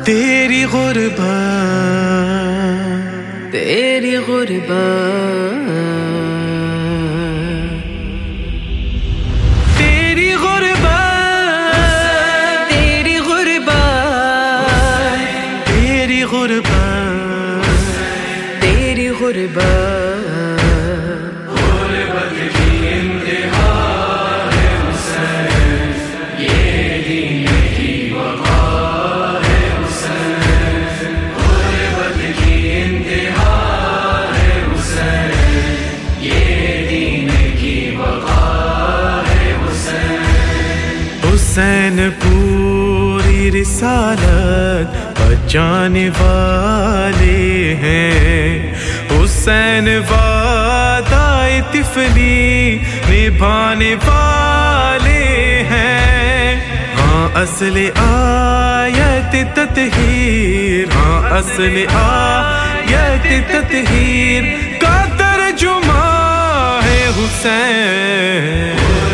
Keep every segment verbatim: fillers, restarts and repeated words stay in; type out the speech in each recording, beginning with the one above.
تیری غربت تیری غربت تیری غربت تیری غربت تیری غربت تیری غربت حسین پوری رسالت بچانے والے ہیں، حسین وعدہ طفلی نبھانے والے ہیں۔ ہاں اصل آیت تطہیر، ہاں اصل آیت تطہیر کا ترجمہ ہے حسین۔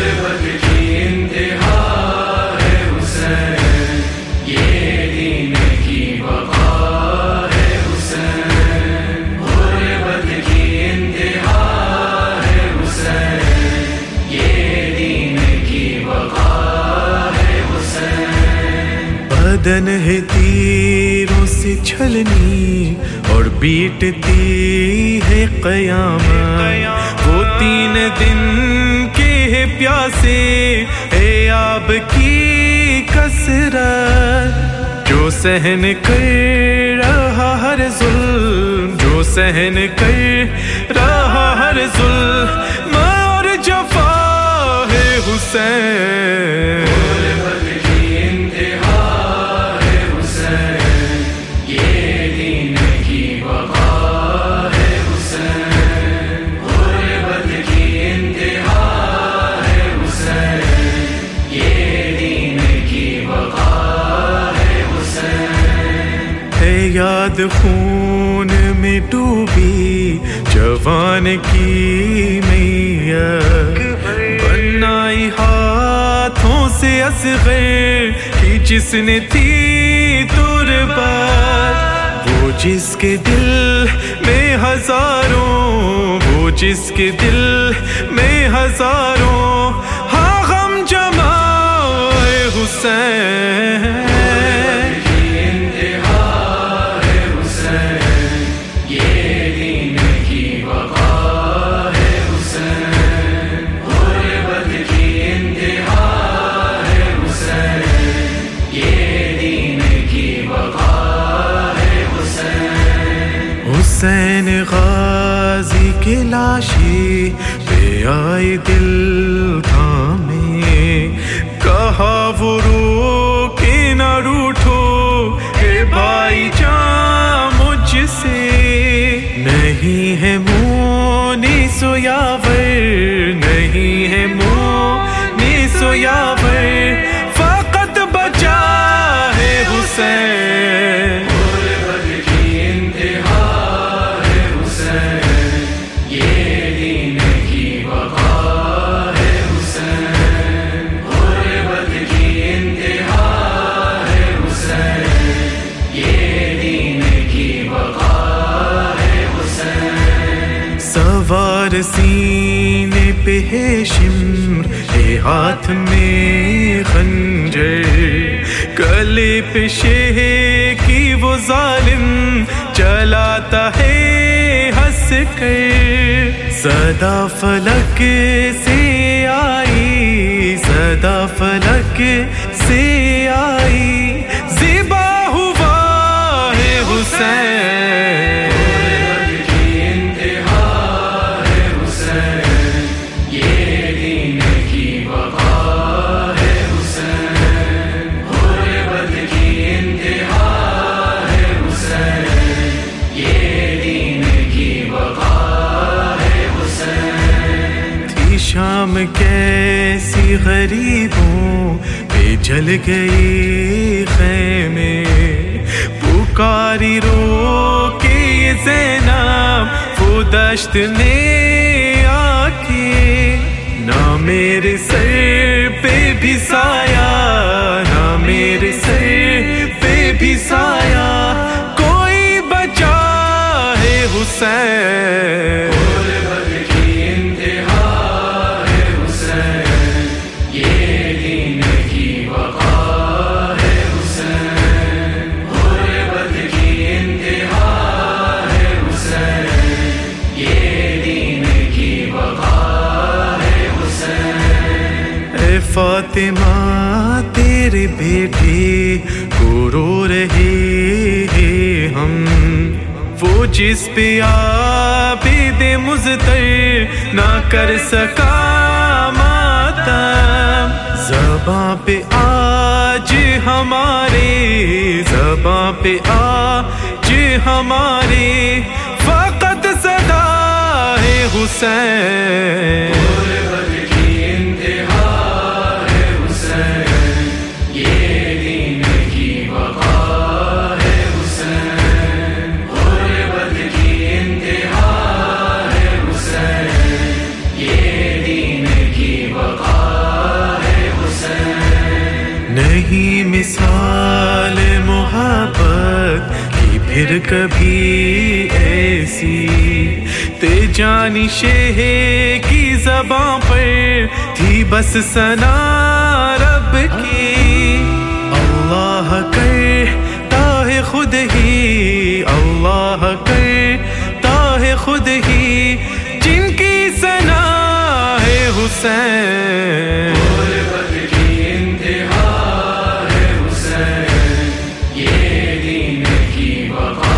بدن ہے تیروں سے چھلنی اور بیٹتی ہے قیامت، وہ تین دن کے ہے پیاسے ہے آب کی کثرت، جو سہن کر رہا ہر ظلم، جو سہن کر رہا ہر ظلم اور جفا ہے حسین۔ یاد خون میں ڈوبی جوان کی میت، بنائی ہاتھوں سے اصغر کی جس نے تھی تربت، وہ جس کے دل میں ہزاروں، وہ جس کے دل میں ہزاروں ہاں غم جمع ہے حسین۔ حسین غازی کے لاشی پہ آئے دل تھامے، کہا وہ رو کے نہ روٹھو کہ بھائی جان مجھ سے، نہیں ہے مونس و یاور، نہیں ہے مونس و یاور، فقط بچا ہے حسین۔ سوار سینے پہ ہے شمر، ہے ہاتھ میں خنجر، گلے پہ شہ کی وہ ظالم چلاتا ہے ہنس کر، صدا فلک سے آئی، صدا فلک سے آئی، زیبا ہوا ہے حسین۔ شام کیسی غریبوں پہ جل گئی خیمے، پکاری رو کے زینب وہ دشت نے آ کے، نہ میرے سر پہ بھی سایہ، نہ میرے سر پہ بھی سایہ کوئی بچا ہے حسین. فاطمہ تیرے بیٹے کو رو رہے ہیں ہم، وہ جس پہ عابد مضطر نہ کر سکا ماتم. زباں پہ آج ہمارے زباں پہ آج ہمارے فقط صدا ہے حسین. نہیں مثال محبت کی پھر کبھی ایسی، تیجانی شہ کی زباں پر تھی بس ثنا رب کی. اللہ کرتا ہے خود ہی اللہ کرتا ہے خود ہی جن کی ثنا ہے حسین. یہ دین کی وفا